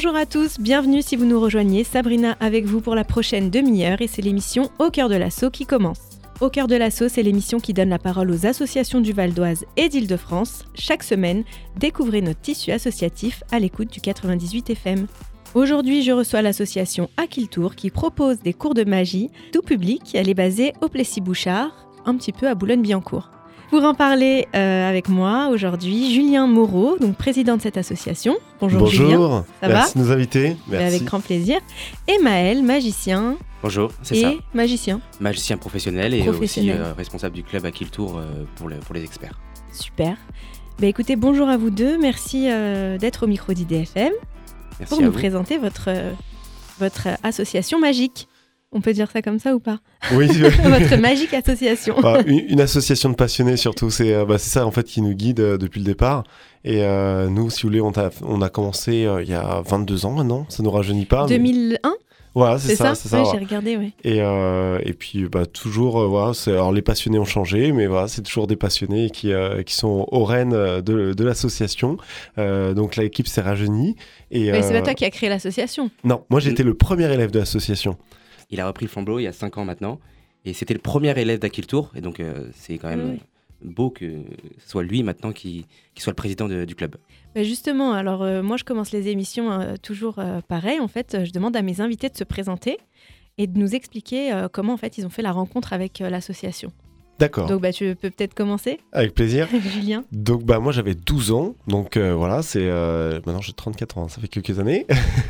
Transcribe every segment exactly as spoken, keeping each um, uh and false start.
Bonjour à tous, bienvenue si vous nous rejoignez. Sabrina avec vous pour la prochaine demi-heure et c'est l'émission Au cœur de l'asso qui commence. Au cœur de l'asso, c'est l'émission qui donne la parole aux associations du Val d'Oise et d'Île-de-France. Chaque semaine, découvrez notre tissu associatif à l'écoute du quatre-vingt-dix-huit F M. Aujourd'hui, je reçois l'association Aquiltour qui propose des cours de magie tout public. Elle est basée au Plessis-Bouchard, un petit peu à Boulogne-Billancourt. Pour en parler euh, avec moi aujourd'hui, Julien Moreau, donc président de cette association. Bonjour, Bonjour, Julien, ça merci va de nous inviter. Merci. Avec grand plaisir. Et Maël, magicien. Bonjour, c'est et ça. magicien. Magicien professionnel et Professionnel. aussi euh, responsable du club Aquiltour euh, pour, le, pour les experts. Super. Bah, écoutez, bonjour à vous deux. Merci euh, d'être au micro d'I D F M Merci pour à nous vous. présenter votre, euh, votre association magique. On peut dire ça comme ça ou pas? Oui, Votre magique association. bah, une, une association de passionnés surtout, c'est, euh, bah, c'est ça en fait qui nous guide euh, depuis le départ. Et euh, nous, si vous voulez, on a, on a commencé euh, il y a vingt-deux ans maintenant, ça nous rajeunit pas. deux mille un, mais... Voilà, c'est, c'est ça, ça, c'est ça. Oui, ouais. j'ai regardé, oui. Et, euh, et puis bah, toujours, euh, voilà, c'est, alors les passionnés ont changé, mais voilà, c'est toujours des passionnés qui, euh, qui sont aux rênes de, de l'association. Euh, donc l'équipe s'est rajeunie. Et, Mais euh, c'est pas toi qui as créé l'association. Non, moi j'étais le premier élève de l'association. Il a repris le flambeau il y a cinq ans maintenant. Et c'était le premier élève d'Aquiltour. Et donc, euh, c'est quand même Oui. beau que ce soit lui maintenant qui, qui soit le président de- du club. Bah justement, alors euh, moi je commence les émissions euh, toujours euh, pareil. En fait, euh, je demande à mes invités de se présenter et de nous expliquer euh, comment en fait ils ont fait la rencontre avec euh, l'association. D'accord, Donc bah tu peux peut-être commencer, avec plaisir. Julien. Donc bah moi j'avais douze ans, donc euh, voilà, c'est euh, maintenant j'ai trente-quatre ans, ça fait quelques années.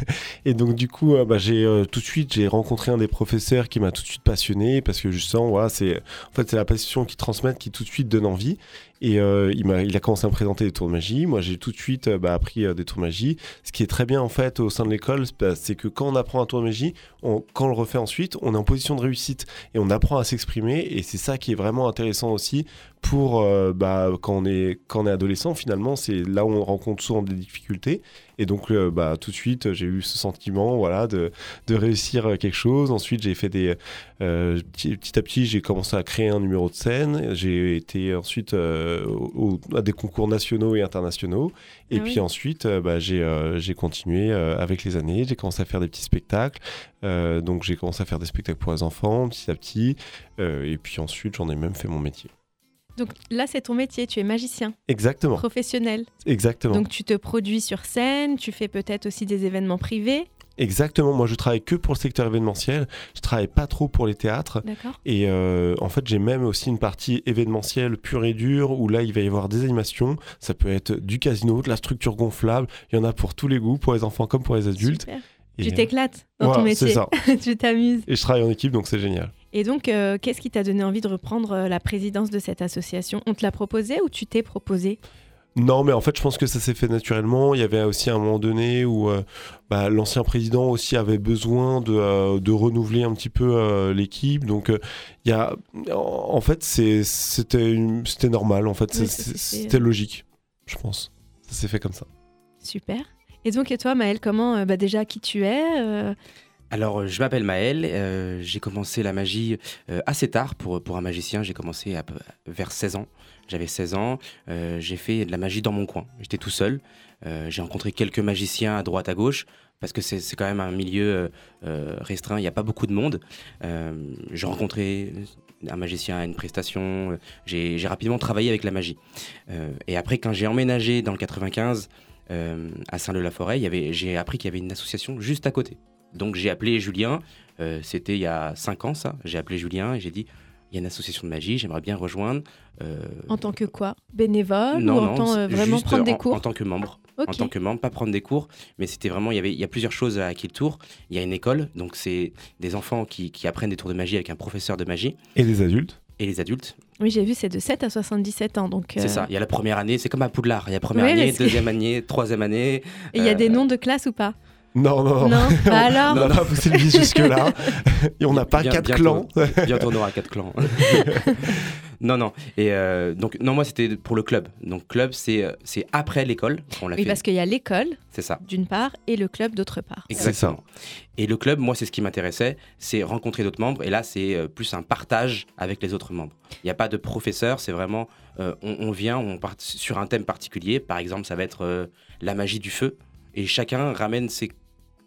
Et donc du coup euh, bah, j'ai euh, tout de suite j'ai rencontré un des professeurs qui m'a tout de suite passionné parce que justement voilà, c'est en fait c'est la passion qui transmet qui tout de suite donne envie. Et euh, il, m'a, il a commencé à me présenter des tours de magie. Moi, j'ai tout de suite euh, bah, appris euh, des tours de magie. Ce qui est très bien, en fait, au sein de l'école, c'est, bah, c'est que quand on apprend un tour de magie, on, quand on le refait ensuite, on est en position de réussite. Et on apprend à s'exprimer. Et c'est ça qui est vraiment intéressant aussi pour euh, bah, quand, on est, quand on est adolescent, finalement. C'est là où on rencontre souvent des difficultés. Et donc, euh, bah, tout de suite, j'ai eu ce sentiment voilà, de, de réussir quelque chose. Ensuite, j'ai fait des... Euh, petit, petit à petit, j'ai commencé à créer un numéro de scène. J'ai été ensuite... Euh, Au, à des concours nationaux et internationaux et Ah puis oui. ensuite euh, bah, j'ai, euh, j'ai continué euh, avec les années, j'ai commencé à faire des petits spectacles, euh, donc j'ai commencé à faire des spectacles pour les enfants petit à petit euh, et puis ensuite j'en ai même fait mon métier. Donc là c'est ton métier, tu es magicien Exactement, professionnel. exactement. Donc tu te produis sur scène, tu fais peut-être aussi des événements privés. Exactement, moi je travaille que pour le secteur événementiel, je travaille pas trop pour les théâtres. D'accord. Et euh, en fait, j'ai même aussi une partie événementielle pure et dure où là, il va y avoir des animations. Ça peut être du casino, de la structure gonflable. Il y en a pour tous les goûts, pour les enfants comme pour les adultes. Super. Et, Tu t'éclates dans voilà, ton métier. c'est ça. Tu t'amuses. Et je travaille en équipe, donc c'est génial. Et donc, euh, qu'est-ce qui t'a donné envie de reprendre euh, la présidence de cette association? On te l'a proposé ou tu t'es proposé? Non, mais en fait, je pense que ça s'est fait naturellement. Il y avait aussi un moment donné où euh, bah, l'ancien président aussi avait besoin de, euh, de renouveler un petit peu euh, l'équipe. Donc, euh, il y a, en, en fait, c'est, c'était, une- c'était normal. En fait, Oui, C'est- ça c'est- s'est fait, c'était euh. logique, je pense. Ça s'est fait comme ça. Super. Et donc, et toi, Maël, comment, euh, bah, déjà, qui tu es euh, Alors, euh, je m'appelle Maël. euh, j'ai commencé la magie euh, assez tard pour, pour un magicien. J'ai commencé à peu- vers seize ans. J'avais seize ans. euh, j'ai fait de la magie dans mon coin. J'étais tout seul. Euh, j'ai rencontré quelques magiciens à droite, à gauche, parce que c'est, c'est quand même un milieu euh, euh, restreint. Il n'y a pas beaucoup de monde. Euh, j'ai rencontré un magicien à une prestation. J'ai, j'ai rapidement travaillé avec la magie. Euh, et après, quand j'ai emménagé dans le quatre-vingt-quinze euh, à Saint-Leu-la-Forêt, il y avait, j'ai appris qu'il y avait une association juste à côté. Donc j'ai appelé Julien, euh, c'était il y a cinq ans ça, j'ai appelé Julien et j'ai dit il y a une association de magie, j'aimerais bien rejoindre. Euh, En tant que quoi? Bénévole non, ou en non, tant euh, c'est vraiment juste prendre en, des cours? en tant que membre. Ok. En tant que membre, pas prendre des cours, mais c'était vraiment, il y avait, il y a plusieurs choses à Aquiltour. Il y a une école, donc c'est des enfants qui, qui apprennent des tours de magie avec un professeur de magie, Et les adultes? et les adultes. Oui, j'ai vu, c'est de sept à soixante-dix-sept ans. Donc, C'est euh, ça, il y a la première année, c'est comme à Poudlard, il y a première Ouais, année, parce que- deuxième année, troisième année. Et il y a euh, des noms de classe ou pas? Non, non, non. Non. Bah alors? On n'a pas poussé le vice jusque-là. Et on n'a pas Bien- quatre bientôt. clans. Bientôt on aura quatre clans. non, non. Et euh, donc, non, moi c'était pour le club. Donc, club, c'est, euh, c'est après l'école qu'on l'a Oui, fait. parce qu'il y a l'école, C'est ça. d'une part, et le club, d'autre part. Exactement. Et le club, moi, c'est ce qui m'intéressait, c'est rencontrer d'autres membres. Et là, c'est euh, plus un partage avec les autres membres. Il n'y a pas de professeur, c'est vraiment, euh, on, on vient, on part sur un thème particulier. Par exemple, ça va être euh, la magie du feu. Et chacun ramène ses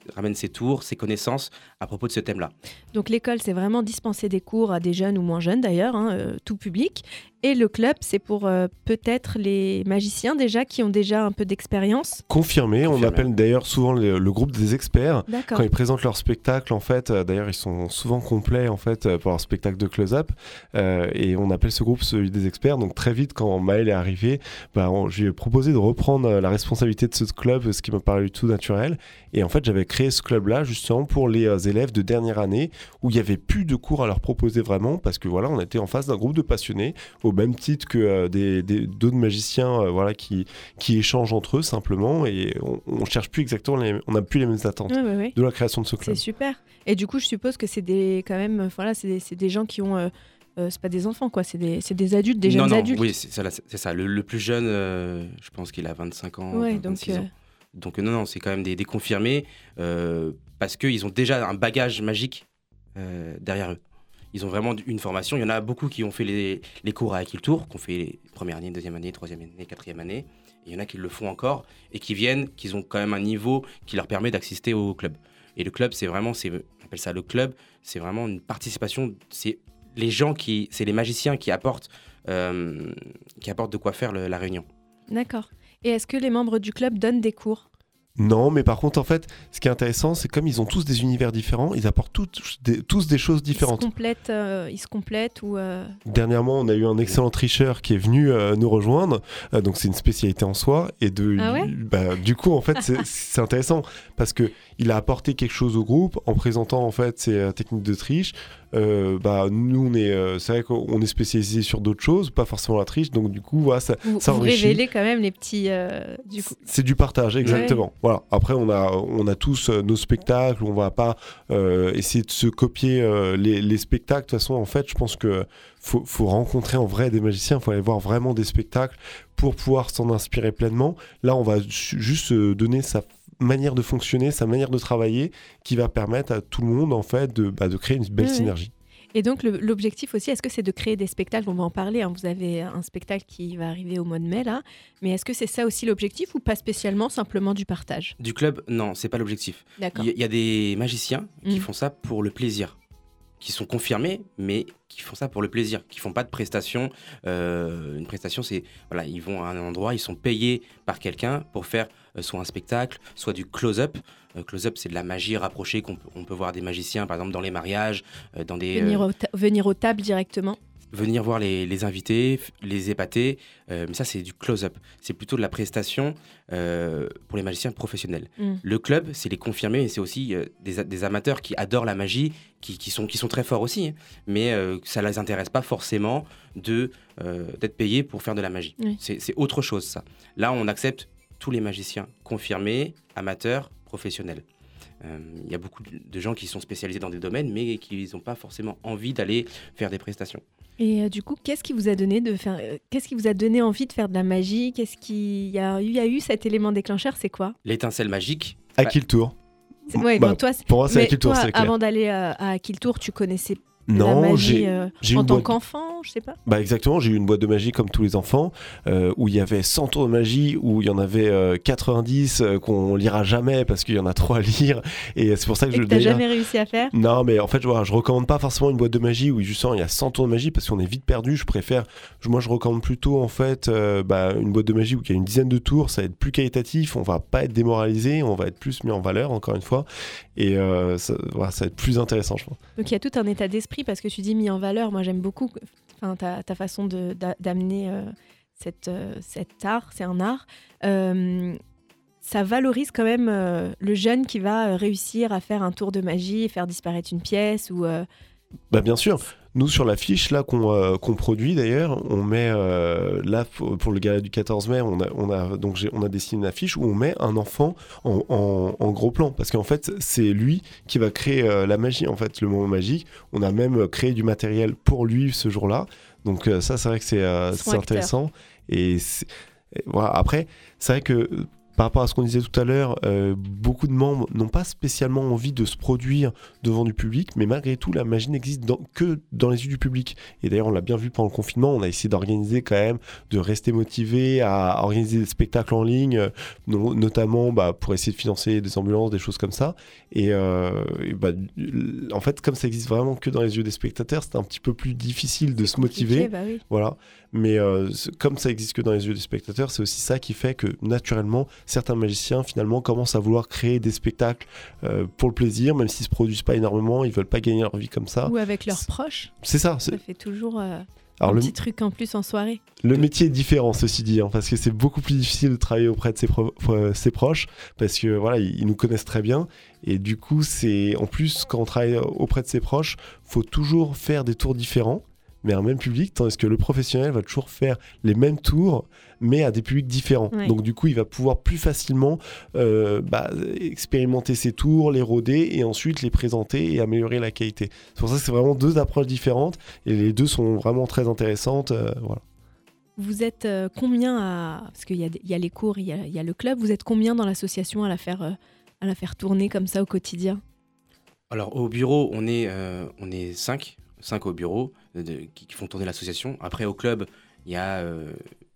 ramène ses tours, ses connaissances à propos de ce thème-là. Donc l'école, c'est vraiment dispenser des cours à des jeunes ou moins jeunes d'ailleurs, hein, euh, tout public. Et le club, c'est pour euh, peut-être les magiciens déjà qui ont déjà un peu d'expérience. Confirmé, Confirmé. on appelle d'ailleurs souvent le, le groupe des experts. D'accord. Quand ils présentent leur spectacle, en fait, euh, d'ailleurs ils sont souvent complets en fait euh, pour leur spectacle de close-up, euh, et on appelle ce groupe celui des experts. Donc très vite, quand Maël est arrivé, bah, on, je lui ai proposé de reprendre euh, la responsabilité de ce club, ce qui me paraît du tout naturel. Et en fait, j'avais créé ce club-là justement pour les euh, élèves de dernière année où il n'y avait plus de cours à leur proposer vraiment, parce que voilà, on était en face d'un groupe de passionnés, au même titre que euh, des, des, d'autres magiciens euh, voilà, qui, qui échangent entre eux simplement, et on ne cherche plus exactement, les, on n'a plus les mêmes attentes Oui, oui, oui. de la création de ce club. C'est super. Et du coup, je suppose que c'est des, quand même, voilà, c'est des, c'est des gens qui ont... Euh, euh, c'est pas des enfants, quoi, c'est des, c'est des adultes, des non, jeunes non, adultes. Oui, c'est ça. C'est ça. Le, le plus jeune, euh, je pense qu'il a vingt-cinq ans, Ouais, vingt-six donc, ans. euh... Donc non, non, c'est quand même des, des confirmés, euh, parce qu'ils ont déjà un bagage magique euh, derrière eux. Ils ont vraiment une formation. Il y en a beaucoup qui ont fait les, les cours à Aquiltour, qui ont fait les première année, deuxième année, troisième année, quatrième année. Et il y en a qui le font encore et qui viennent, qui ont quand même un niveau qui leur permet d'assister au club. Et le club, c'est vraiment, c'est, on appelle ça le club, c'est vraiment une participation. C'est les gens qui, c'est les magiciens qui apportent, euh, qui apportent de quoi faire le, la réunion. D'accord. Et est-ce que les membres du club donnent des cours ? Non, mais par contre, en fait, ce qui est intéressant, c'est comme ils ont tous des univers différents, ils apportent tout, des, tous des choses différentes. Ils se complètent, euh, ils se complètent ou... Euh... Dernièrement, on a eu un excellent tricheur qui est venu euh, nous rejoindre, euh, donc c'est une spécialité en soi. Et de, ah ouais bah, du coup, en fait, c'est, c'est intéressant parce qu'il a apporté quelque chose au groupe en présentant en fait ses euh, techniques de triche. Euh, bah, nous, on est, euh, c'est vrai qu'on est spécialisé sur d'autres choses, pas forcément la triche, donc du coup, voilà, ça, vous, ça vous enrichit. révélez quand même les petits... Euh, du coup. C'est du partage, exactement. Ouais. Voilà. Après, on a, on a tous euh, nos spectacles, on va pas euh, essayer de se copier euh, les, les spectacles. De toute façon, en fait, je pense que faut, faut rencontrer en vrai des magiciens, il faut aller voir vraiment des spectacles pour pouvoir s'en inspirer pleinement. Là, on va ju- juste euh, donner sa manière de fonctionner, sa manière de travailler, qui va permettre à tout le monde en fait de, bah, de créer une belle oui, synergie. Oui. Et donc le, l'objectif aussi, est-ce que c'est de créer des spectacles ? On va en parler, hein, vous avez un spectacle qui va arriver au mois de mai là, mais est-ce que c'est ça aussi l'objectif ou pas spécialement, simplement du partage ? Du club, non, c'est pas l'objectif. D'accord. Il y, y a des magiciens qui mmh. font ça pour le plaisir, qui sont confirmés, mais qui font ça pour le plaisir, qui font pas de prestation. Euh, une prestation, c'est voilà, ils vont à un endroit, ils sont payés par quelqu'un pour faire euh, soit un spectacle, soit du close-up. Euh, close-up, c'est de la magie rapprochée qu'on peut, on peut voir des magiciens, par exemple dans les mariages, euh, dans des venir, euh, au ta- venir aux tables directement. Venir voir les, les invités, les épater, euh, mais ça c'est du close-up. C'est plutôt de la prestation euh, pour les magiciens professionnels. Mm. Le club, c'est les confirmés, et c'est aussi euh, des, des amateurs qui adorent la magie, qui, qui, sont, qui sont très forts aussi, hein, mais euh, ça ne les intéresse pas forcément de, euh, d'être payés pour faire de la magie. Oui. C'est, c'est autre chose ça. Là, on accepte tous les magiciens confirmés, amateurs, professionnels. Il euh, y a beaucoup de gens qui sont spécialisés dans des domaines, mais qui n'ont pas forcément envie d'aller faire des prestations. Et euh, du coup, qu'est-ce qui vous a donné de faire euh, Qu'est-ce qui vous a donné envie de faire de la magie ? Qu'est-ce qui y a eu, y a eu cet élément déclencheur ? C'est quoi ? L'étincelle magique. À qui le tour ? C'est... Ouais, Bah, donc toi, c'est... Pour moi, c'est Mais à qui le tour, toi, c'est clair. avant d'aller à, à Aquiltour, tu connaissais Non, la magie j'ai, euh, j'ai en une tant boîte... qu'enfant, je sais pas. Bah exactement, j'ai eu une boîte de magie comme tous les enfants, euh, où il y avait cent tours de magie, où il y en avait euh, quatre-vingt-dix euh, qu'on lira jamais parce qu'il y en a trop à lire, et c'est pour ça que Et je que le t'as dis. jamais réussi à faire ? Non, mais en fait, voilà, je recommande pas forcément une boîte de magie où justement il y a cent tours de magie parce qu'on est vite perdu. Je préfère, moi je recommande plutôt en fait euh, bah, une boîte de magie où il y a une dizaine de tours, ça va être plus qualitatif, on va pas être démoralisé, on va être plus mis en valeur encore une fois, et euh, ça, voilà, ça va être plus intéressant, je pense. Donc il y a tout un état d'esprit parce que tu dis mis en valeur. Moi j'aime beaucoup enfin, ta, ta façon de, d'a, d'amener euh, cette, euh, cet art, c'est un art. Euh, ça valorise quand même euh, le jeune qui va euh, réussir à faire un tour de magie et faire disparaître une pièce ou. Euh... Bah bien sûr. Nous, sur la fiche là, qu'on, euh, qu'on produit d'ailleurs, on met, euh, là, pour, pour le gala du quatorze mai, on a, on, a, donc j'ai, on a dessiné une affiche où on met un enfant en, en, en gros plan. Parce qu'en fait, c'est lui qui va créer euh, la magie, en fait, le moment magique. On a même créé du matériel pour lui ce jour-là. Donc euh, ça, c'est vrai que c'est, euh, c'est intéressant. Et, c'est, et voilà. Après, c'est vrai que par rapport à ce qu'on disait tout à l'heure, euh, beaucoup de membres n'ont pas spécialement envie de se produire devant du public, mais malgré tout, la magie n'existe dans, que dans les yeux du public. Et d'ailleurs, on l'a bien vu pendant le confinement, on a essayé d'organiser quand même, de rester motivé à organiser des spectacles en ligne, euh, no- notamment bah, pour essayer de financer des ambulances, des choses comme ça. Et, euh, et bah, en fait, comme ça existe vraiment que dans les yeux des spectateurs, c'est un petit peu plus difficile de se motiver. Bah oui. Voilà. Mais euh, comme ça existe que dans les yeux des spectateurs, c'est aussi ça qui fait que naturellement, certains magiciens finalement commencent à vouloir créer des spectacles euh, pour le plaisir, même s'ils se produisent pas énormément, ils veulent pas gagner leur vie comme ça. Ou avec leurs C'est- proches. C'est ça. C'est... Ça fait toujours euh, Alors un le, petit truc en plus en soirée. le métier est différent, ceci dit, hein, parce que c'est beaucoup plus difficile de travailler auprès de ses, pro- euh, ses proches, parce que voilà, ils, ils nous connaissent très bien. Et du coup, c'est en plus quand on travaille auprès de ses proches, faut toujours faire des tours différents, mais à un même public, tandis que le professionnel va toujours faire les mêmes tours, mais à des publics différents. Ouais. Donc du coup, il va pouvoir plus facilement euh, bah, expérimenter ses tours, les rôder, et ensuite les présenter et améliorer la qualité. C'est pour ça que c'est vraiment deux approches différentes, et les deux sont vraiment très intéressantes. Euh, voilà. Vous êtes euh, combien à... Parce qu'il y a, des- il y a les cours, il y a, il y a le club. Vous êtes combien dans l'association à la faire, euh, à la faire tourner comme ça au quotidien? Alors au bureau, on est, euh, on est cinq, cinq au bureau euh, de- qui, qui font tourner l'association. Après au club, il y a euh,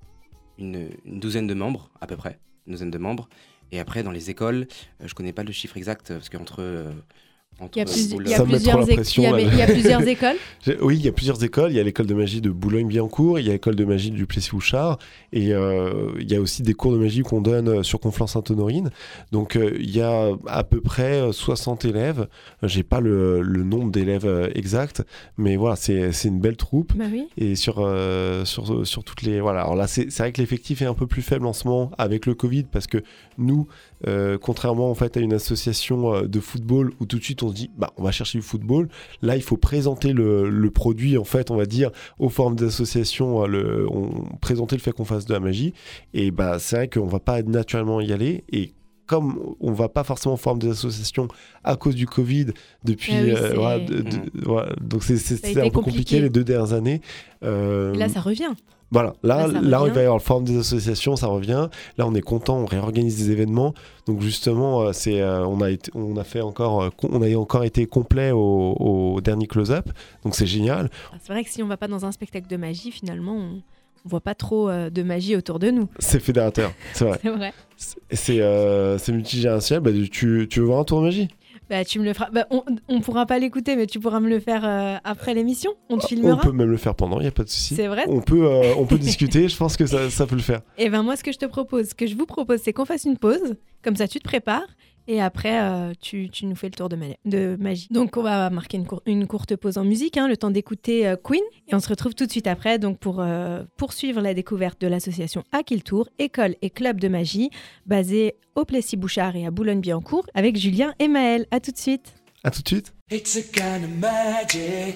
une, une douzaine de membres à peu près, une douzaine de membres. Et après dans les écoles, euh, je connais pas le chiffre exact parce qu'entre euh, entre Il y a, plus- Boule- il y a Ça me met trop plusieurs, la éc- pression, il y a- là. il y a plusieurs écoles. J'ai- Oui, il y a plusieurs écoles. Il y a l'école de magie de Boulogne-Billancourt, il y a l'école de magie du Plessis-Bouchard, et euh, il y a aussi des cours de magie qu'on donne euh, sur Conflans-Sainte-Honorine. Donc euh, il y a à peu près euh, soixante élèves. J'ai pas le, le nombre d'élèves euh, exact, mais voilà, c'est, c'est une belle troupe. Bah oui. Et sur, euh, sur, sur toutes les... Voilà, alors là, c'est, c'est vrai que l'effectif est un peu plus faible en ce moment avec le Covid, parce que nous, euh, contrairement en fait à une association euh, de football où tout de suite on se dit, bah, on va chercher du football, là, il faut présenter le, le produit, en fait, on va dire, aux formes d'association, euh, le, on, présenter le fait qu'on fasse de la magie. Et bah, c'est vrai qu'on va pas naturellement y aller. Et comme on va pas forcément former des associations à cause du Covid depuis, Ah oui, euh, c'est- voilà, de- de- voilà, donc c'est, c'est, Ça a c'est été un peu compliqué. compliqué les deux dernières années. Euh, Et là, ça revient. Voilà, là, Là, ça là, revient. il va y avoir le forum des associations, ça revient. Là, on est content, on réorganise des événements. Donc justement, euh, c'est, euh, on a été, on a fait encore, euh, com- on a encore été complet au, au dernier close-up. Donc c'est génial. Ah, c'est vrai que si on va pas dans un spectacle de magie, finalement, on, on voit pas trop euh, de magie autour de nous. C'est fédérateur, c'est vrai. C'est vrai. C'est, c'est, euh, c'est multigénérationnel. Bah, tu, tu veux voir un tour de magie? Bah, tu me le feras. Bah, on, on pourra pas l'écouter, mais tu pourras me le faire euh, après l'émission. On te On filmera. peut même le faire pendant, il n'y a pas de souci. C'est vrai. On peut, euh, on peut discuter, je pense que ça, ça peut le faire. Et ben moi, ce que je te propose, ce que je vous propose, c'est qu'on fasse une pause. Comme ça, tu te prépares. Et après, euh, tu, tu nous fais le tour de, ma- de magie. Donc, on va marquer une, cour- une courte pause en musique, hein, le temps d'écouter euh, Queen. Et on se retrouve tout de suite après donc pour euh, poursuivre la découverte de l'association À qui le tour, école et club de magie, basée au Plessis-Bouchard et à Boulogne-Billancourt, avec Julien et Maëlle. À tout de suite. À tout de suite. It's a kind of magic.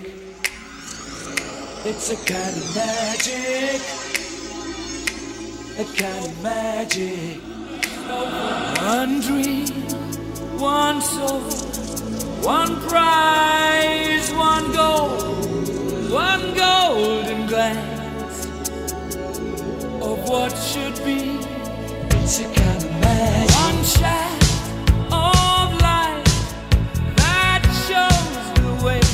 It's a kind of magic. A kind of magic. One dream, one soul, one prize, one goal, one golden glance of what should be. It's a kind of magic. One shaft of light that shows the way.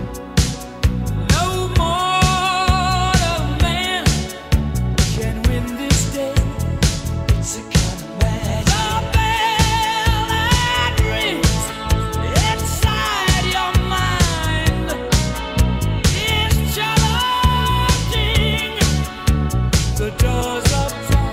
No mortal man can win this day. It's a kind of magic. The bell that rings inside your mind is challenging the doors of time.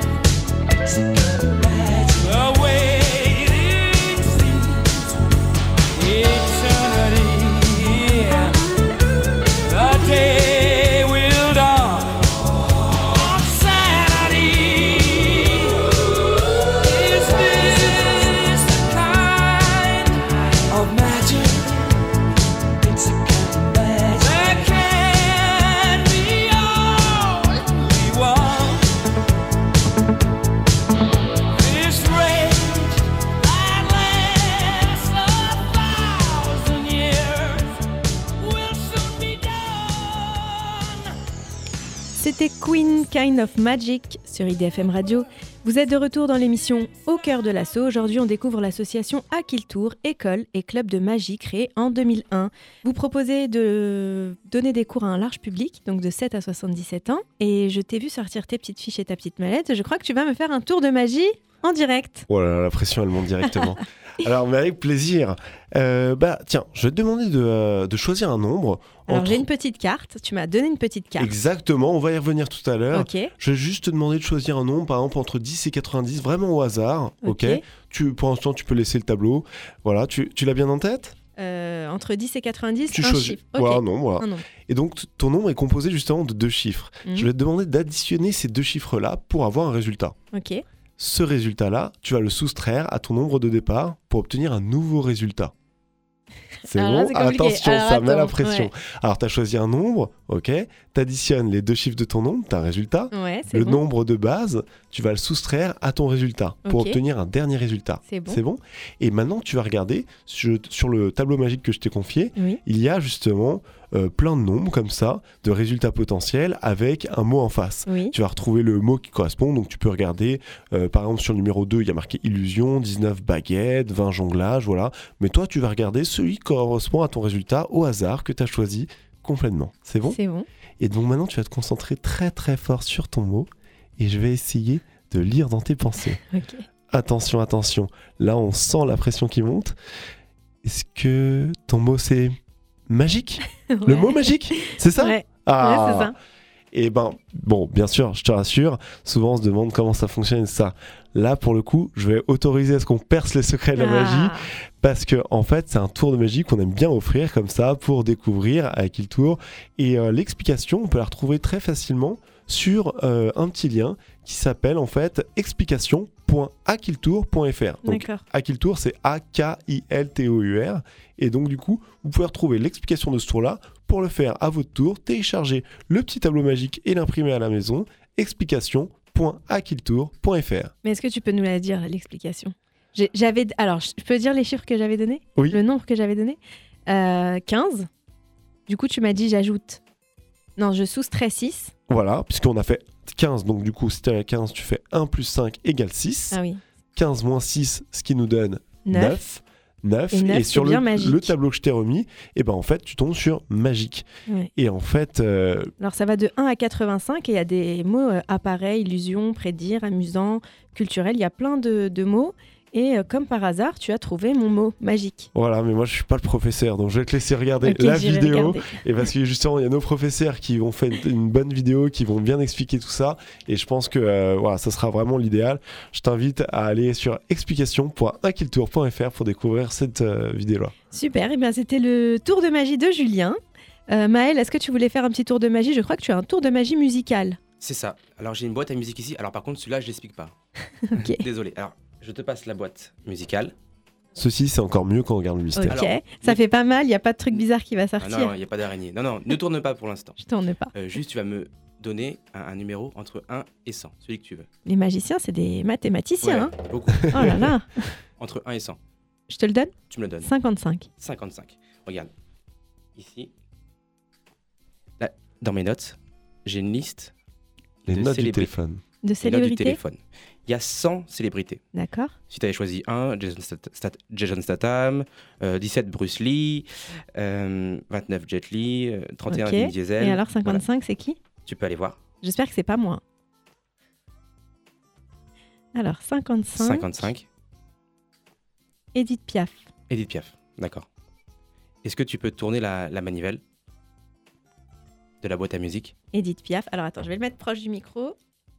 C'était Queen Kind of Magic sur I D F M Radio. Vous êtes de retour dans l'émission Au cœur de l'assaut. Aujourd'hui, on découvre l'association Akiltour, école et club de magie créée en deux mille un. Vous proposez de donner des cours à un large public, donc de sept à soixante-dix-sept ans. Et je t'ai vu sortir tes petites fiches et ta petite mallette. Je crois que tu vas me faire un tour de magie en direct. Oh là là, la pression, elle monte directement. Alors, mais avec plaisir. Euh, bah, tiens, je vais te demander de, euh, de choisir un nombre. Alors, entre- j'ai une petite carte. Tu m'as donné une petite carte. Exactement, on va y revenir tout à l'heure. Ok. Je vais juste te demander de choisir un nombre, par exemple entre dix et quatre-vingt-dix, vraiment au hasard. Ok. Ok. Tu, pour l'instant, tu peux laisser le tableau. Voilà, tu, tu l'as bien en tête? Euh, entre dix et quatre-vingt-dix, Tu un choisis. chiffre. Ok. Voilà, non, voilà. Un nombre. Et donc, t- ton nombre est composé justement de deux chiffres. Mhm. Je vais te demander d'additionner ces deux chiffres-là pour avoir un résultat. Ok. Ce résultat-là, tu vas le soustraire à ton nombre de départ pour obtenir un nouveau résultat. C'est Alors là, bon? c'est compliqué. Attention, Alors, ça met la attends, pression. ouais. Alors, tu as choisi un nombre, ok? Tu additionnes les deux chiffres de ton nombre, tu as un résultat. Ouais, c'est Le bon. nombre de base, tu vas le soustraire à ton résultat pour Ok. obtenir un dernier résultat. C'est bon. C'est bon? Et maintenant, tu vas regarder sur, sur le tableau magique que je t'ai confié, Oui. il y a justement euh, plein de nombres comme ça, de résultats potentiels avec un mot en face. Oui. Tu vas retrouver le mot qui correspond, donc tu peux regarder, euh, par exemple sur le numéro deux, il y a marqué illusion, dix-neuf baguettes, vingt jonglage, voilà. Mais toi, tu vas regarder celui qui correspond à ton résultat au hasard que tu as choisi complètement. C'est bon? C'est bon. Et donc maintenant, tu vas te concentrer très très fort sur ton mot et je vais essayer de lire dans tes pensées. Ok. Attention, attention, là on sent la pression qui monte. Est-ce que ton mot c'est magique? Le Ouais. mot magique? C'est ça? Ouais. Ah. Ouais, c'est ça. Et ben, bon, bien sûr, je te rassure, souvent on se demande comment ça fonctionne ça. Là, pour le coup, je vais autoriser à ce qu'on perce les secrets de la magie, Ah. parce que en fait, c'est un tour de magie qu'on aime bien offrir comme ça pour découvrir à Akiltour. Et euh, l'explication, on peut la retrouver très facilement sur euh, un petit lien qui s'appelle en fait explication point akiltour point f r. Donc D'accord. Akiltour, c'est A K I L T O U R. Et donc, du coup, vous pouvez retrouver l'explication de ce tour-là. Pour le faire à votre tour, téléchargez le petit tableau magique et l'imprimer à la maison. explication point akiltour point f r. Mais est-ce que tu peux nous la dire, l'explication? J'ai- J'avais... Alors, je peux dire les chiffres que j'avais donnés? Oui. Le nombre que j'avais donné? Euh, quinze. Du coup, tu m'as dit j'ajoute... Non, je soustrais six. Voilà, puisqu'on a fait quinze. Donc, du coup, si tu as quinze, tu fais un plus cinq égale six. Ah oui. quinze moins six, ce qui nous donne neuf. neuf. neuf. Et neuf, sur c'est le, bien magique. le tableau que je t'ai remis, et ben en fait, tu tombes sur magique. Ouais. Et en fait, euh, Alors, ça va de un à quatre-vingt-cinq et il y a des mots euh, appareil, illusion, prédire, amusant, culturel. Il y a plein de, de mots. Et euh, comme par hasard, tu as trouvé mon mot magique. voilà, mais moi je suis pas le professeur, donc je vais te laisser regarder Ok, la j'irai vidéo. regarder. Et parce que justement, il y a nos professeurs qui vont faire une, une bonne vidéo, qui vont bien expliquer tout ça. Et je pense que euh, voilà, ça sera vraiment l'idéal. Je t'invite à aller sur explication point akiltour point f r pour découvrir cette euh, vidéo-là. Super, et bien c'était le tour de magie de Julien. Euh, Maëlle, est-ce que tu voulais faire un petit tour de magie? Je crois que tu as un tour de magie musical. C'est ça. Alors j'ai une boîte à musique ici. Alors par contre, celui-là, je l'explique pas. Ok. Désolé. Alors, je te passe la boîte musicale. Ceci, c'est encore mieux quand on regarde le mystère. Ok, Alors, ça oui. fait pas mal, il n'y a pas de truc bizarre qui va Ah sortir. non, il n'y a pas d'araignée. Non, non, ne tourne pas pour l'instant. Je tourne pas. Euh, juste, tu vas me donner un, un numéro entre un et cent, celui que tu veux. Les magiciens, c'est des mathématiciens. Ouais, beaucoup. Hein. Oh là là. Entre un et cent. Je te le donne? Tu me le donnes. cinquante-cinq. cinquante-cinq. Regarde. Ici. Là, dans mes notes, j'ai une liste Les de notes du célébrités. téléphone. De des notes du célébrité? téléphone. Il y a cent célébrités. D'accord. Si tu avais choisi un, Jason, Stat- Stat- Jason Statham, euh, dix-sept Bruce Lee, euh, vingt-neuf Jet Li, euh, trente et un Ok. Vin Diesel. Et alors Voilà. cinquante-cinq, c'est qui? Tu peux aller voir. J'espère que c'est pas moi. Alors cinquante-cinq, cinquante-cinq. Edith Piaf. Edith Piaf. D'accord. Est-ce que tu peux tourner la, la manivelle de la boîte à musique? Edith Piaf. Alors attends, je vais le mettre proche du micro.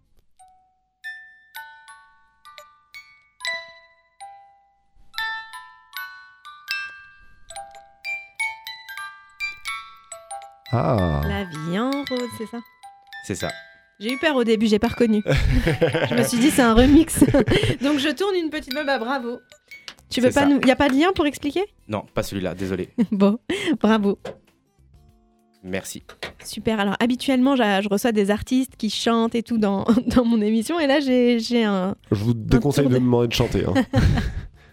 Ah. La vie en rose, c'est ça? C'est ça. J'ai eu peur au début, j'ai pas reconnu. Je me suis dit c'est un remix. Donc je tourne une petite bah bravo. Tu veux C'est pas ça. nous y a pas de lien pour expliquer? Non, pas celui-là, désolé. Bon, bravo. Merci. Super. Alors habituellement, j'a- je reçois des artistes qui chantent et tout dans, dans mon émission et là j'ai j'ai un Je vous déconseille tour de de- me demander de chanter. hein.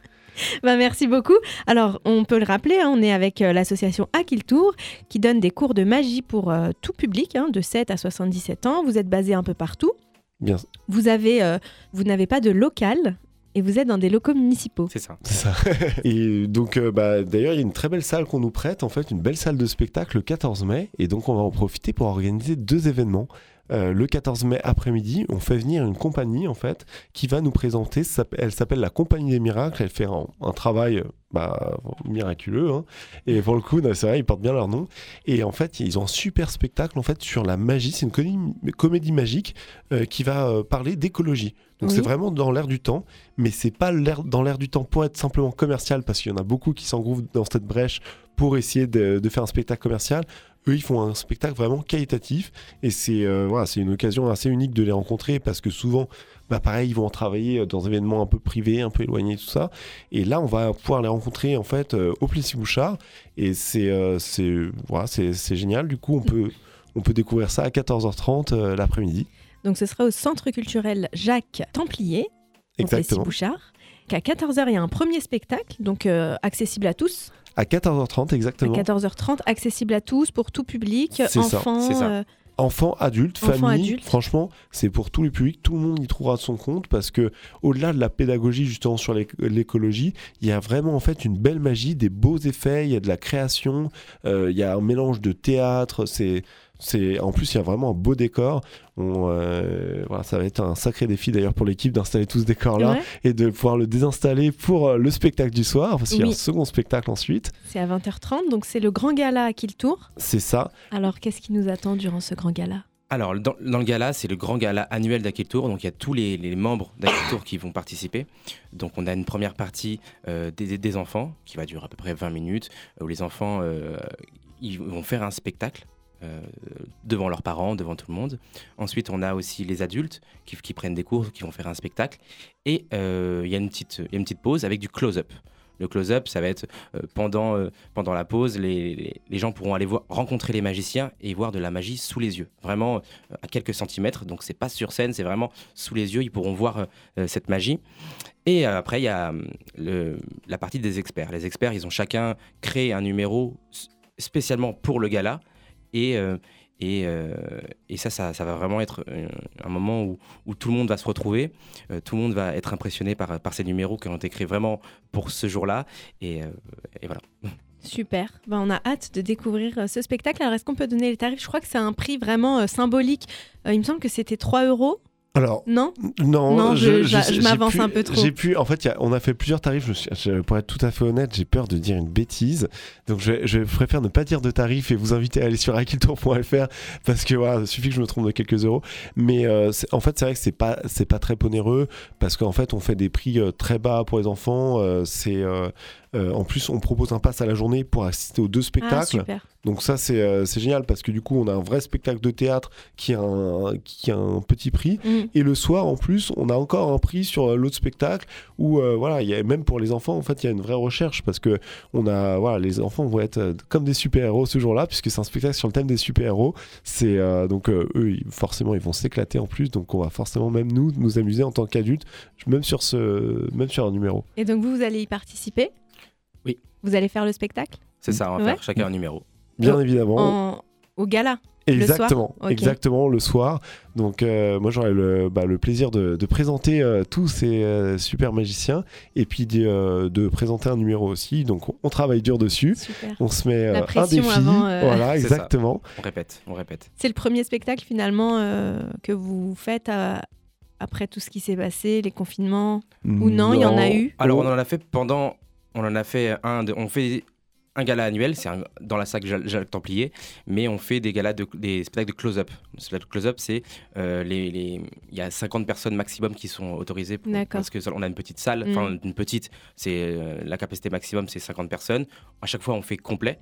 Ben, merci beaucoup. Alors, on peut le rappeler, hein, on est avec euh, l'association Akiltour qui donne des cours de magie pour euh, tout public, hein, de sept à soixante-dix-sept ans. Vous êtes basé un peu partout. Bien, Vous, avez, euh, vous n'avez pas de local et vous êtes dans des locaux municipaux. C'est ça. c'est ça. Et donc, euh, bah, d'ailleurs, il y a une très belle salle qu'on nous prête, en fait, une belle salle de spectacle le quatorze mai. Et donc, on va en profiter pour organiser deux événements. Euh, le quatorze mai après-midi, on fait venir une compagnie, en fait, qui va nous présenter. Ça s'appelle- Elle s'appelle la Compagnie des Miracles. Elle fait un, un travail euh, bah, miraculeux. Hein. Et pour le coup, non, c'est vrai, ils portent bien leur nom. Et en fait, ils ont un super spectacle, en fait, sur la magie. C'est une comédie, comédie magique euh, qui va euh, parler d'écologie. Donc Oui. c'est vraiment dans l'air du temps, mais c'est pas l'air, dans l'air du temps pour être simplement commercial, parce qu'il y en a beaucoup qui s'engouffrent dans cette brèche pour essayer de, de faire un spectacle commercial. Eux, ils font un spectacle vraiment qualitatif, et c'est, euh, voilà, c'est une occasion assez unique de les rencontrer, parce que souvent, bah pareil, ils vont travailler dans des événements un peu privés, un peu éloignés, tout ça. Et là, on va pouvoir les rencontrer en fait euh, au Plessis-Bouchard, et c'est, euh, c'est, voilà, c'est, c'est génial. Du coup, on peut, on peut découvrir ça à quatorze heures trente euh, l'après-midi. Donc, ce sera au Centre culturel Jacques Templier, au Exactement. Plessis-Bouchard. Qu'à quatorze heures, il y a un premier spectacle, donc euh, accessible à tous. À quatorze heures trente, À exactement. quatorze heures trente, accessible à tous, pour tout public, C'est ça, enfants. c'est ça. euh, Enfants, adultes, Enfants, familles, adultes. franchement, c'est pour tous les publics, tout le monde y trouvera de son compte, parce que au-delà de la pédagogie justement sur l'éc- l'écologie, il y a vraiment en fait une belle magie, des beaux effets, il y a de la création, euh, il y a un mélange de théâtre, c'est, c'est, en plus il y a vraiment un beau décor. On, euh, voilà, ça va être un sacré défi d'ailleurs pour l'équipe d'installer tout ce décor-là ouais, et de pouvoir le désinstaller pour euh, le spectacle du soir, parce qu'il y a Oui. un second spectacle ensuite. c'est à vingt heures trente, donc c'est le grand gala à Kiltour. C'est ça. Alors, qu'est-ce qui nous attend durant ce grand gala ? Alors, dans, dans le gala, c'est le grand gala annuel d'Akiltour. Donc, il y a tous les, les membres d'Akiltour qui vont participer. Donc, on a une première partie euh, des, des enfants qui va durer à peu près vingt minutes, où les enfants euh, ils vont faire un spectacle euh, devant leurs parents, devant tout le monde. Ensuite, on a aussi les adultes qui, qui prennent des cours, qui vont faire un spectacle. Et euh, il y a une petite, il y a une petite pause avec du close-up. Le close-up, ça va être euh, pendant, euh, pendant la pause, les, les, les gens pourront aller voir, rencontrer les magiciens et voir de la magie sous les yeux, vraiment euh, à quelques centimètres. Donc c'est pas sur scène, c'est vraiment sous les yeux. Ils pourront voir euh, cette magie. Et euh, après, il y a euh, le, la partie des experts. Les experts, ils ont chacun créé un numéro s- spécialement pour le gala. Et, euh, et, euh, et ça, ça, ça va vraiment être un, un moment où, où tout le monde va se retrouver. Euh, tout le monde va être impressionné par, par ces numéros qui ont été créés vraiment pour ce jour-là. Et, euh, et voilà. Super, ben, on a hâte de découvrir euh, ce spectacle. Alors, est-ce qu'on peut donner les tarifs ? Je crois que c'est un prix vraiment euh, symbolique. Euh, il me semble que c'était trois euros, Alors, non ? non, Non, je- je- j'ai- je m'avance j'ai pu- un peu trop. J'ai pu, en fait, il y a- on a fait plusieurs tarifs. Je, me suis- je- pour être tout à fait honnête, j'ai peur de dire une bêtise. Donc, je, je préfère ne pas dire de tarifs et vous inviter à aller sur akiltour point f r parce que voilà, il suffit que je me trompe de quelques euros. Mais euh, c'est- en fait, c'est vrai que c'est pas, c'est pas très onéreux parce qu'en fait, on fait des prix euh, très bas pour les enfants. Euh, c'est euh, euh, en plus, on propose un pass à la journée pour assister aux deux Ah, spectacles. super. Donc ça, c'est euh, c'est génial parce que du coup, on a un vrai spectacle de théâtre qui a un, qui a un petit prix. Mm. Et le soir, en plus, on a encore un prix sur euh, l'autre spectacle où, euh, voilà, il y a, même pour les enfants, en fait, il y a une vraie recherche parce que on a, voilà, les enfants vont être euh, comme des super-héros ce jour-là puisque c'est un spectacle sur le thème des super-héros. C'est euh, donc euh, eux, ils- forcément, ils vont s'éclater en plus. Donc on va forcément même nous nous amuser en tant qu'adultes, même sur ce, même sur un numéro. Et donc, vous, vous allez y participer ? Oui. Vous allez faire le spectacle ? C'est ça, on va Ouais. faire chacun un numéro. Bien Oh, évidemment. En... Au gala ? Exactement, soir Ok. exactement, le soir. Donc euh, moi j'aurai le, bah, le plaisir de, de présenter euh, tous ces euh, super magiciens et puis de, euh, de présenter un numéro aussi. Donc on, on travaille dur dessus. Super. On se met La euh, un pression défi. avant, euh, Voilà, C'est ça. exactement. On répète, on répète. C'est le premier spectacle, finalement, euh, que vous faites à- après tout ce qui s'est passé, les confinements ? Ou non, il y en a eu ? Alors, Oh. on en a fait pendant. On en a fait un. De, on fait un gala annuel, c'est un- dans la salle Jacques Jacques Templier, mais on fait des galas de, des spectacles de close-up. Le spectacle de close-up, c'est euh, les, les- il y a cinquante personnes maximum qui sont autorisées pour- D'accord. parce que ça- on a une petite salle, Mm. enfin une petite, c'est euh, la capacité maximum, c'est cinquante personnes. À chaque fois, on fait complet.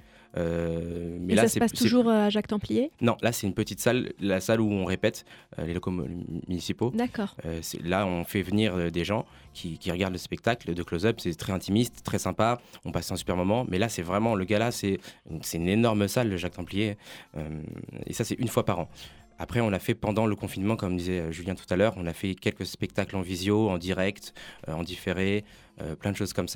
Euh, mais Et là, ça se c'est- passe c'est- toujours euh, à Jacques Templier ? Non, là, c'est une petite salle, la salle où on répète euh, les locaux mu- municipaux. D'accord. Euh, c'est- là, on fait venir euh, des gens qui, qui regardent le spectacle de close-up. C'est très intimiste, très sympa. On passe un super moment. Mais là, c'est vraiment le gala. C'est c'est une énorme salle, le Jacques Templier. Euh, et ça, c'est une fois par an. Après, on a fait pendant le confinement, comme disait euh, Julien tout à l'heure, on a fait quelques spectacles en visio, en direct, euh, en différé, euh, plein de choses comme ça.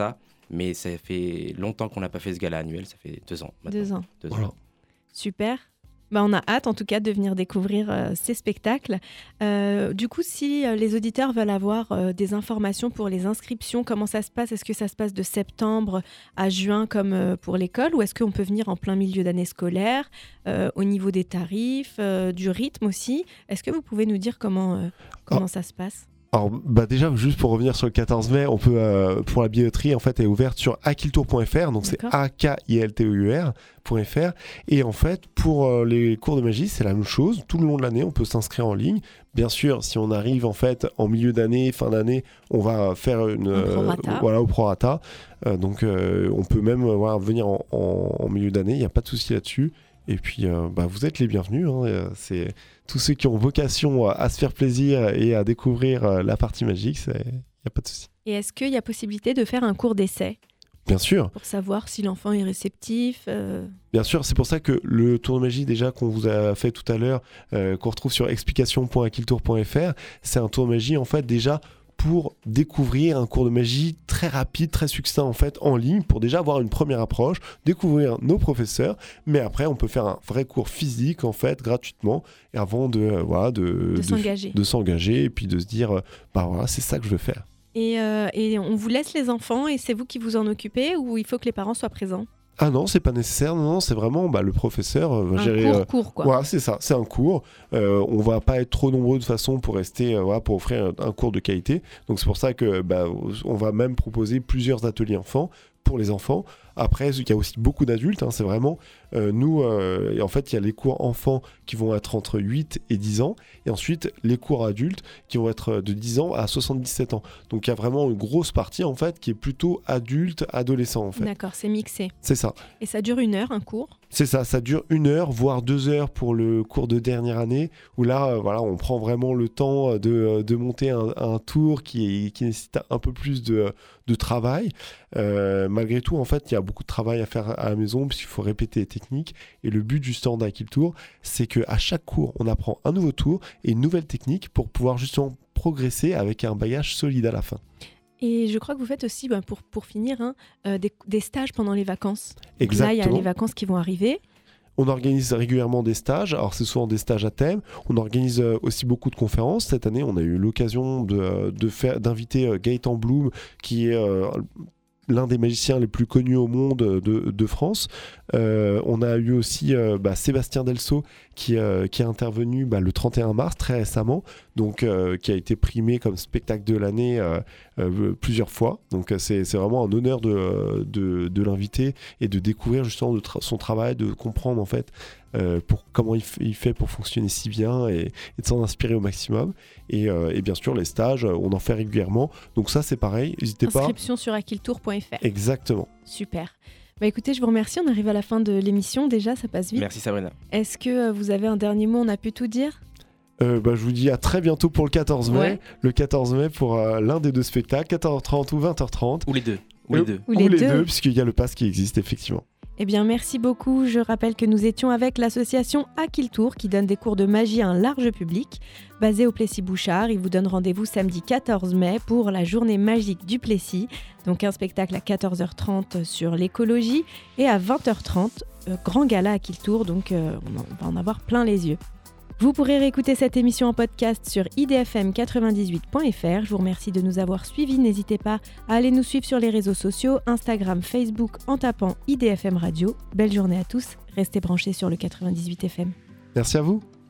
Mais ça fait longtemps qu'on n'a pas fait ce gala annuel, ça fait deux ans maintenant. Deux ans. Deux Voilà. ans. Super. Bah, on a hâte en tout cas de venir découvrir euh, ces spectacles. Euh, du coup, si euh, les auditeurs veulent avoir euh, des informations pour les inscriptions, comment ça se passe ? Est-ce que ça se passe de septembre à juin comme euh, pour l'école, ou est-ce qu'on peut venir en plein milieu d'année scolaire, euh, au niveau des tarifs, euh, du rythme aussi ? Est-ce que vous pouvez nous dire comment, euh, comment ça se passe ? Alors, bah déjà, juste pour revenir sur le quatorze mai, on peut, euh, pour la billetterie, en fait, elle est ouverte sur akiltour point f r, donc c'est D'accord. A K I L T O U R point F R. Et en fait, pour euh, les cours de magie, c'est la même chose. Tout le long de l'année, on peut s'inscrire en ligne. Bien sûr, si on arrive en fait en milieu d'année, fin d'année, on va faire une Un prorata. voilà au prorata. Euh, donc, euh, on peut même euh, voilà, venir en, en- en milieu d'année. Il n'y a pas de souci là-dessus. Et puis, euh, bah, vous êtes les bienvenus. Hein. Euh, c'est tous ceux qui ont vocation à se faire plaisir et à découvrir euh, la partie magique. Il n'y a pas de souci. Et est-ce qu'il y a possibilité de faire un cours d'essai Bien sûr. pour savoir si l'enfant est réceptif euh, Bien sûr, c'est pour ça que le tour de magie déjà qu'on vous a fait tout à l'heure, euh, qu'on retrouve sur explication point akiltour point f r, c'est un tour de magie en fait déjà pour découvrir un cours de magie très rapide, très succinct en fait en ligne, pour déjà avoir une première approche, découvrir nos professeurs, mais après on peut faire un vrai cours physique en fait gratuitement, et avant de euh, voilà de, de s'engager. de s'engager et puis de se dire euh, bah voilà c'est ça que je veux faire. Et, euh, et on vous laisse les enfants et c'est vous qui vous en occupez, ou il faut que les parents soient présents ? Ah non, c'est pas nécessaire, non, non, c'est vraiment bah, le professeur euh, va Un gérer. cours euh, court, quoi. Voilà, c'est ça, c'est un cours. Euh, on va pas être trop nombreux de façon pour rester, euh, voilà, pour offrir un, un cours de qualité. Donc c'est pour ça que bah, on va même proposer plusieurs ateliers enfants pour les enfants. Après, il y a aussi beaucoup d'adultes. Hein, c'est vraiment euh, nous. Euh, et en fait, il y a les cours enfants qui vont être entre huit et dix ans, et ensuite les cours adultes qui vont être de dix ans à soixante-dix-sept ans. Donc il y a vraiment une grosse partie en fait qui est plutôt adulte, adolescent en fait. D'accord, c'est mixé. C'est ça. Et ça dure une heure, un cours ? C'est ça, ça dure une heure, voire deux heures pour le cours de dernière année, où là, euh, voilà, on prend vraiment le temps de, de monter un, un tour qui, est- qui nécessite un peu plus de, de travail. Euh, malgré tout, en fait, il y a beaucoup de travail à faire à la maison, puisqu'il faut répéter les techniques. Et le but justement d'Akiltour, c'est qu'à chaque cours, on apprend un nouveau tour et une nouvelle technique pour pouvoir justement progresser avec un bagage solide à la fin. Et je crois que vous faites aussi, bah, pour, pour finir, hein, euh, des, des stages pendant les vacances. Donc là, il y a Exactement. les vacances qui vont arriver. On organise régulièrement des stages, alors c'est souvent des stages à thème. On organise euh, aussi beaucoup de conférences. Cette année, on a eu l'occasion de, de faire, d'inviter euh, Gaëtan Bloom, qui est euh, l'un des magiciens les plus connus au monde de, de France. Euh, on a eu aussi euh, bah, Sébastien Delso, qui, euh, qui est intervenu bah, le trente et un mars, très récemment, donc euh, qui a été primé comme spectacle de l'année euh, euh, plusieurs fois. Donc euh, c'est, c'est vraiment un honneur de, de, de l'inviter et de découvrir justement de tra- son travail, de comprendre en fait euh, pour, comment il, f- il fait pour fonctionner si bien, et, et de s'en inspirer au maximum. Et, euh, et bien sûr, les stages, on en fait régulièrement. Donc ça, c'est pareil, n'hésitez pas. Inscription sur akiltour point f r. Exactement. Super. Bah écoutez, je vous remercie. On arrive à la fin de l'émission déjà, ça passe vite. Merci Sabrina. Est-ce que euh, vous avez un dernier mot ? On a pu tout dire ? Euh, bah, je vous dis à très bientôt pour le quatorze mai. Ouais. Le quatorze mai pour euh, l'un des deux spectacles, quatorze heures trente ou vingt heures trente. Ou les deux. Ou Euh, les deux. Ou les deux. puisqu'il y a le pass qui existe effectivement. Eh bien, merci beaucoup. Je rappelle que nous étions avec l'association Akiltour qui donne des cours de magie à un large public. Basé au Plessis-Bouchard, il vous donne rendez-vous samedi quatorze mai pour la journée magique du Plessis. Donc un spectacle à quatorze heures trente sur l'écologie et à vingt heures trente, euh, grand gala Akiltour. Donc euh, on, en- on va en avoir plein les yeux. Vous pourrez réécouter cette émission en podcast sur i d f m quatre-vingt-dix-huit point f r. Je vous remercie de nous avoir suivis. N'hésitez pas à aller nous suivre sur les réseaux sociaux, Instagram, Facebook, en tapant I D F M Radio. Belle journée à tous. Restez branchés sur le quatre-vingt-dix-huit F M. Merci à vous.